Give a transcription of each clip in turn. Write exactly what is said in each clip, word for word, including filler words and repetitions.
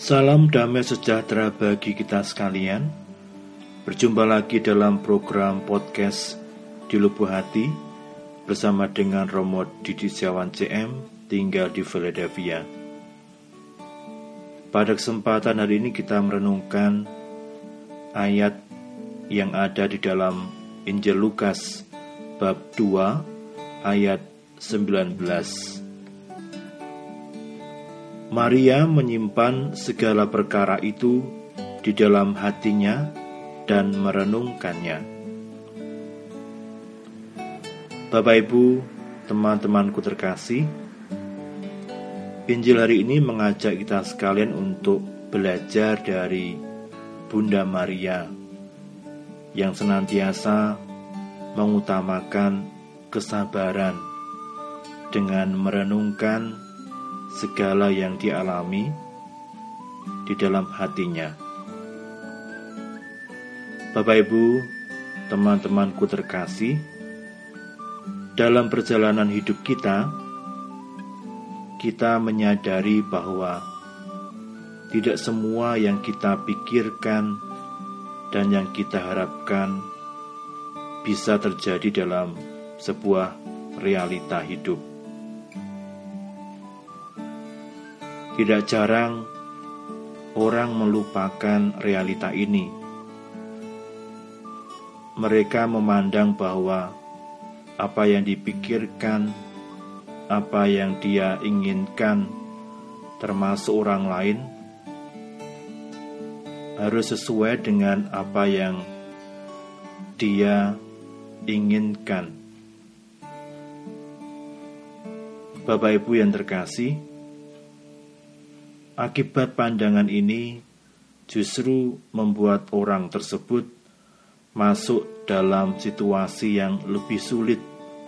Salam damai sejahtera bagi kita sekalian. Berjumpa lagi dalam program podcast Di Lubuk Hati bersama dengan Romo Didi Setiawan C M, tinggal di Philadelphia. Pada kesempatan hari ini kita merenungkan ayat yang ada di dalam Injil Lukas bab dua ayat sembilan belas. Maria menyimpan segala perkara itu di dalam hatinya dan merenungkannya. Bapak Ibu, teman-temanku terkasih, Injil hari ini mengajak kita sekalian untuk belajar dari Bunda Maria yang senantiasa mengutamakan kesabaran dengan merenungkan segala yang dialami di dalam hatinya. Bapak Ibu, teman-temanku terkasih, dalam perjalanan hidup kita, kita menyadari bahwa tidak semua yang kita pikirkan dan yang kita harapkan bisa terjadi dalam sebuah realita hidup. Tidak jarang orang melupakan realita ini. Mereka memandang bahwa apa yang dipikirkan, apa yang dia inginkan, termasuk orang lain, harus sesuai dengan apa yang dia inginkan. Bapak Ibu yang terkasih, akibat pandangan ini justru membuat orang tersebut masuk dalam situasi yang lebih sulit.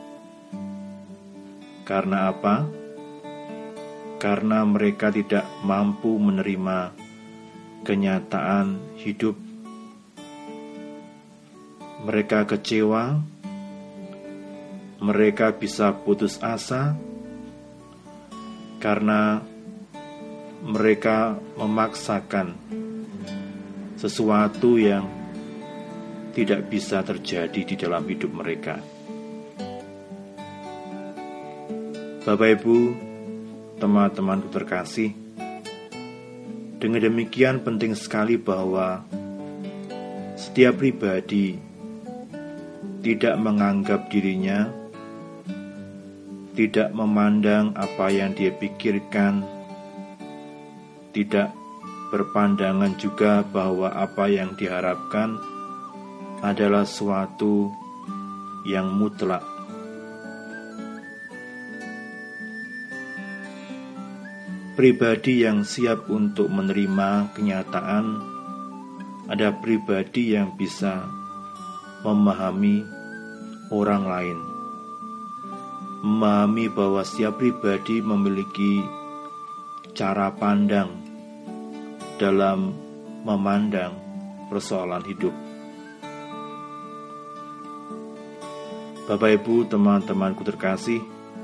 Karena apa? Karena mereka tidak mampu menerima kenyataan hidup. Mereka kecewa, mereka bisa putus asa karena mereka memaksakan sesuatu yang tidak bisa terjadi di dalam hidup mereka. Bapak Ibu, teman-temanku terkasih, dengan demikian penting sekali bahwa setiap pribadi tidak menganggap dirinya, tidak memandang apa yang dia pikirkan, tidak berpandangan juga bahwa apa yang diharapkan adalah suatu yang mutlak. Pribadi yang siap untuk menerima kenyataan ada pribadi yang bisa memahami orang lain, memahami bahwa setiap pribadi memiliki cara pandang dalam memandang persoalan hidup. Bapak Ibu, teman-temanku terkasih,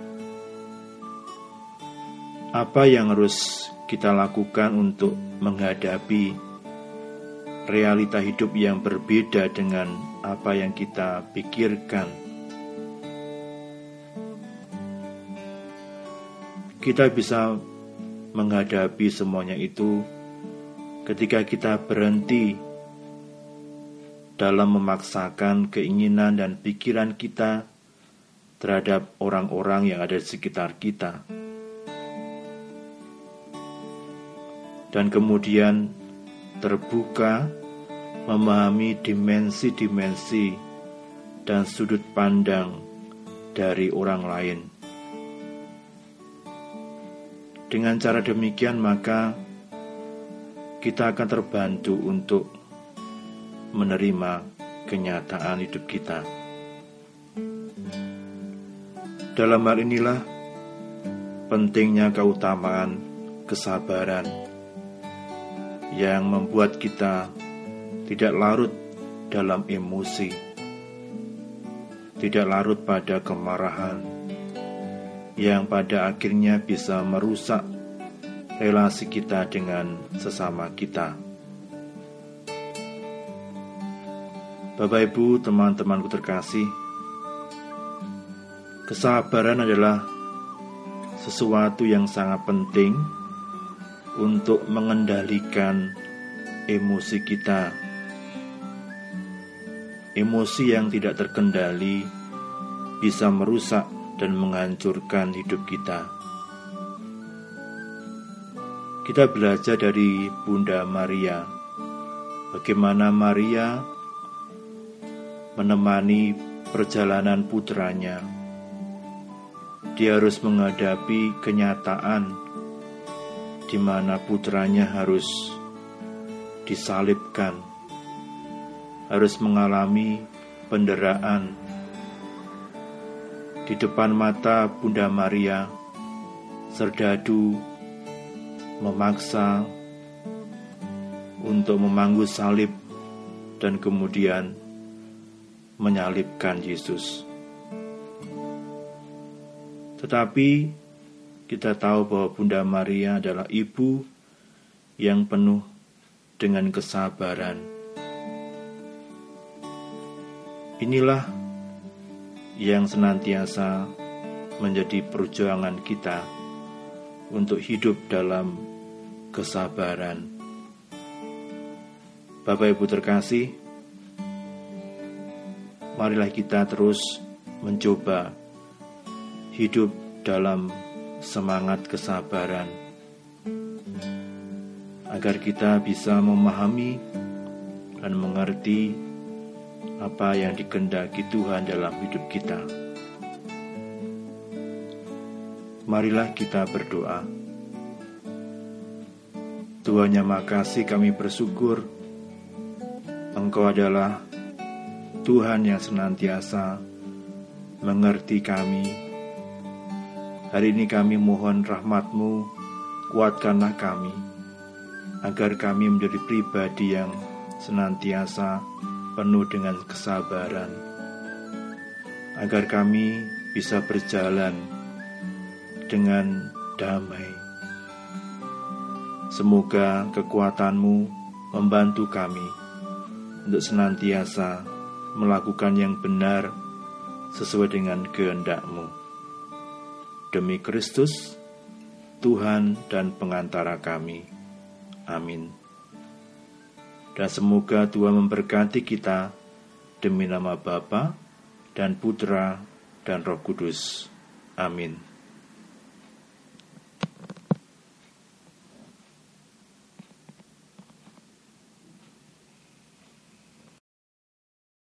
apa yang harus kita lakukan untuk menghadapi realita hidup yang berbeda dengan apa yang kita pikirkan? Kita bisa menghadapi semuanya itu ketika kita berhenti dalam memaksakan keinginan dan pikiran kita terhadap orang-orang yang ada di sekitar kita. Dan kemudian terbuka memahami dimensi-dimensi dan sudut pandang dari orang lain. Dengan cara demikian maka kita akan terbantu untuk menerima kenyataan hidup kita. Dalam hal inilah pentingnya keutamaan kesabaran yang membuat kita tidak larut dalam emosi, tidak larut pada kemarahan, yang pada akhirnya bisa merusak relasi kita dengan sesama kita. Bapak, Ibu, teman-temanku terkasih, kesabaran adalah sesuatu yang sangat penting untuk mengendalikan emosi kita. Emosi yang tidak terkendali bisa merusak dan menghancurkan hidup kita. Kita belajar dari Bunda Maria, bagaimana Maria menemani perjalanan putranya. Dia harus menghadapi kenyataan di mana putranya harus disalibkan, harus mengalami penderitaan. Di depan mata Bunda Maria, serdadu memaksa untuk memanggu salib dan kemudian menyalibkan Yesus. Tetapi kita tahu bahwa Bunda Maria adalah ibu yang penuh dengan kesabaran. Inilah yang senantiasa menjadi perjuangan kita untuk hidup dalam kesabaran. Bapak Ibu terkasih, marilah kita terus mencoba hidup dalam semangat kesabaran, agar kita bisa memahami dan mengerti apa yang dikehendaki Tuhan dalam hidup kita. Marilah kita berdoa. Tuhan Yang Maha Kasih, kami bersyukur Engkau adalah Tuhan yang senantiasa mengerti kami. Hari ini kami mohon rahmat-Mu, kuatkanlah kami, agar kami menjadi pribadi yang senantiasa penuh dengan kesabaran, agar kami bisa berjalan dengan damai. Semoga kekuatan-Mu membantu kami untuk senantiasa melakukan yang benar sesuai dengan kehendak-Mu. Demi Kristus, Tuhan dan pengantara kami. Amin. Dan semoga Tuhan memberkati kita demi nama Bapa dan Putra dan Roh Kudus. Amin.